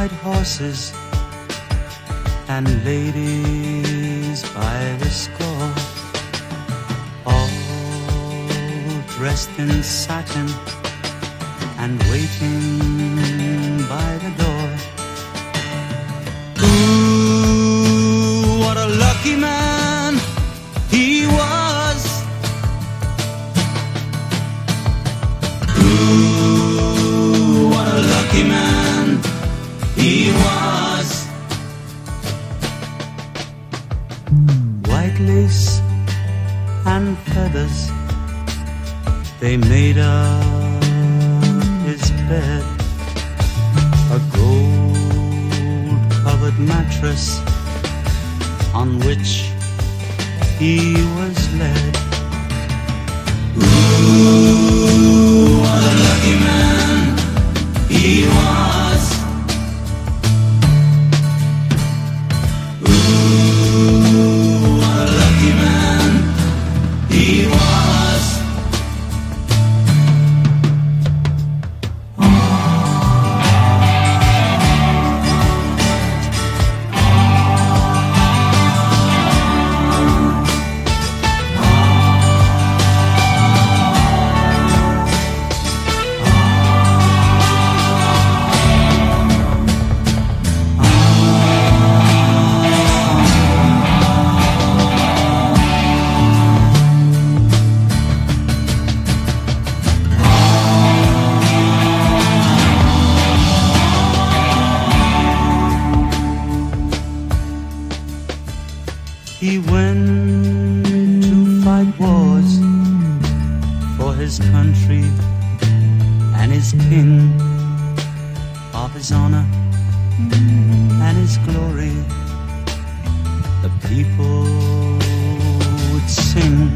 white horses and ladies by the score, all dressed in satin and waiting by the door. Ooh, what a lucky man he was. Ooh, what a lucky man he was. White lace and feathers, they made up his bed. A gold-covered mattress on which he was led. Ooh, what a lucky man he was. Ooh, what a lucky man he was. He went to fight wars for his country and his king, of his honor and his glory. The people would sing.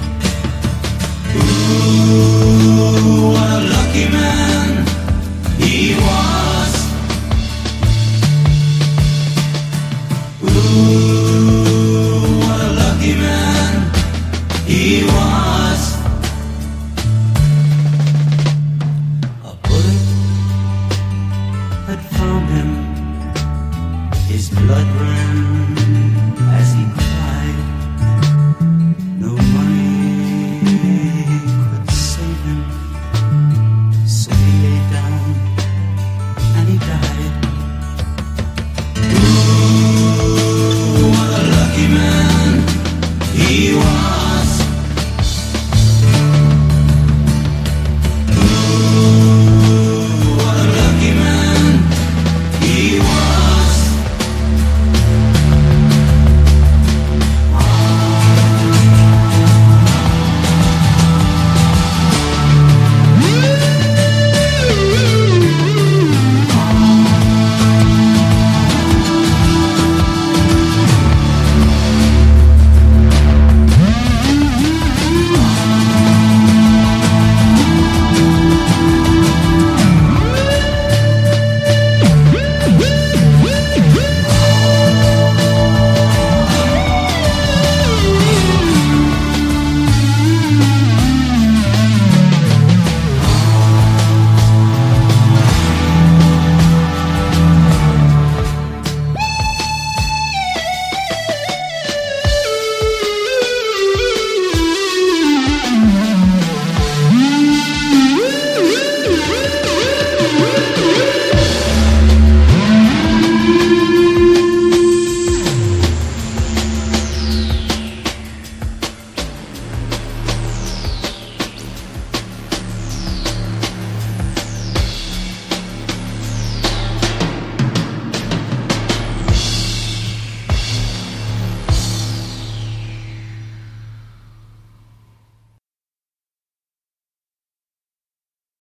Ooh, what a lucky man he was. Ooh, what a lucky man he was. A bullet had found him, his blood ran as he